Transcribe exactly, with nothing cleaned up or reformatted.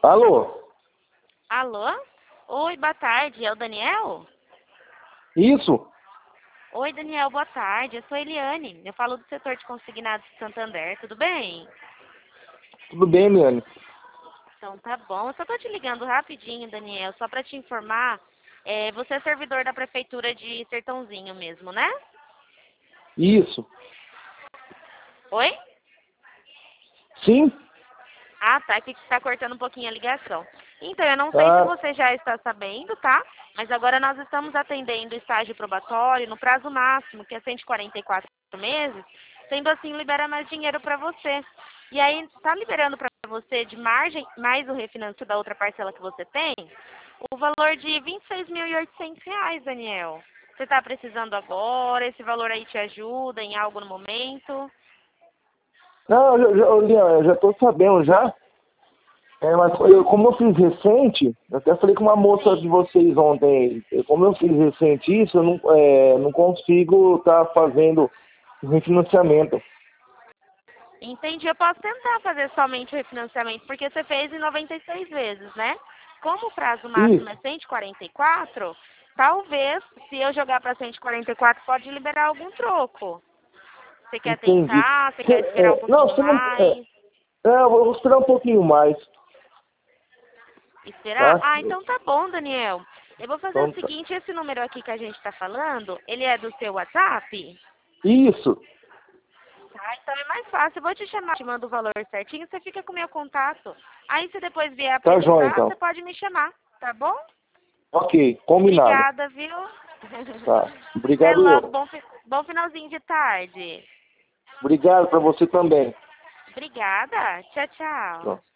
Alô? Alô? Oi, boa tarde. É o Daniel? Isso? Oi, Daniel, boa tarde. Eu sou a Eliane. Eu falo do setor de consignados de Santander. Tudo bem? Tudo bem, Eliane? Então tá bom. Eu só tô te ligando rapidinho, Daniel, só para te informar. É, você é servidor da prefeitura de Sertãozinho mesmo, né? Isso. Oi? Sim? Ah, tá, que está cortando um pouquinho a ligação. Então, eu não sei se Ah, você já está sabendo, tá? Mas agora nós estamos atendendo o estágio probatório no prazo máximo, que é cento e quarenta e quatro meses, sendo assim, libera mais dinheiro para você. E aí, está liberando para você de margem, mais o refinanciamento da outra parcela que você tem, o valor de vinte e seis mil e oitocentos reais, Daniel. Você está precisando agora? Esse valor aí te ajuda em algo no momento? não, eu, já- ô, Eliane, eu já estou sabendo já. É, mas eu, Uhum. como eu fiz recente, eu até falei com uma moça de Sim. vocês ontem, eu- como eu fiz recente isso, eu não, é, não consigo estar fazendo o refinanciamento. Entendi. Eu posso tentar fazer somente o refinanciamento, porque você fez em noventa e seis vezes, né? Como o prazo máximo é Isso, cento e quarenta e quatro, talvez, se eu jogar para cento e quarenta e quatro, pode liberar algum troco. Você quer entendi. tentar? Você Cê- quer esperar um é, não, pouquinho você não. É, mais? é, eu vou esperar um pouquinho mais, Esperar? tá? Ah, então tá bom, Daniel. Eu vou fazer o Então, tá. seguinte, esse número aqui que a gente está falando, ele é do seu WhatsApp? Isso, Tá, então é mais fácil. Eu vou te chamar, te mando o valor certinho, você fica com o meu contato. Aí se depois vier a tá joia precisar, então. você pode me chamar, tá bom? Ok, combinado. Obrigada, viu? Tá. Até Obrigado logo, eu. bom, fi- bom finalzinho de tarde. Obrigado para você também. Obrigada. Tchau, tchau. Tchau.